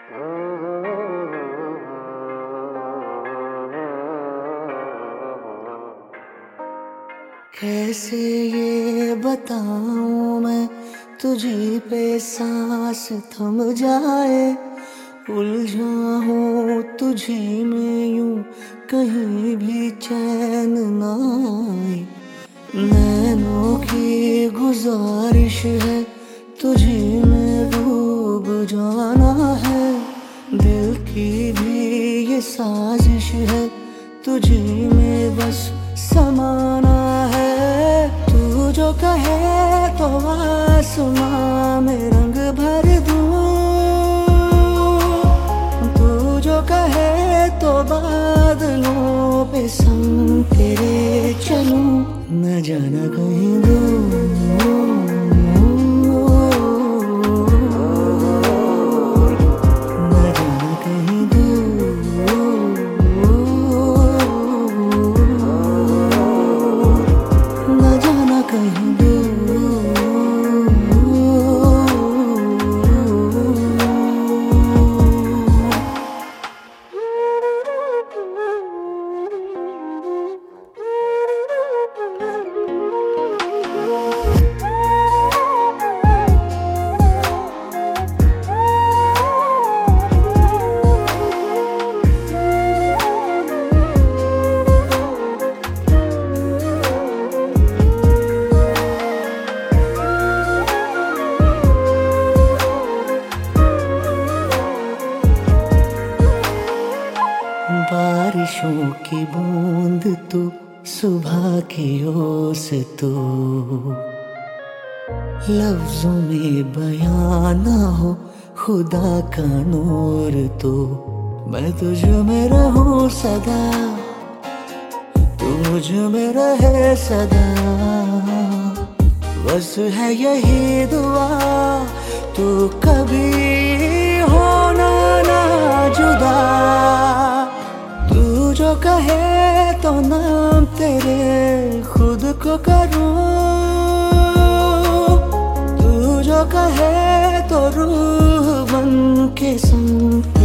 कैसे ये बताऊं मैं तुझी पे सांस थम जाए, उलझा हूँ तुझी में यूं कहीं भी चैन ना आए। नैनों की गुजारिश है तुझी में डूब जाना है, दिल की भी ये साजिश है तुझी में बस समाना है। तू जो कहे तो आसमां में रंग भर दूं, तू जो कहे तो बादलों पे संग तेरे चलूं, न जाना कहीं दूर। बारिशों की बूंद तू, सुबह की ओस तू, लफ्जों में बयां ना हो खुदा का नूर तू। मैं तुझ में रहूं सदा, तू मुझ में रहे सदा, बस है यही दुआ। तू कभी होना ना जुदा, तू जो कहे तो नाम तेरे खुद को करूं, तू जो कहे तो रूह बन के संग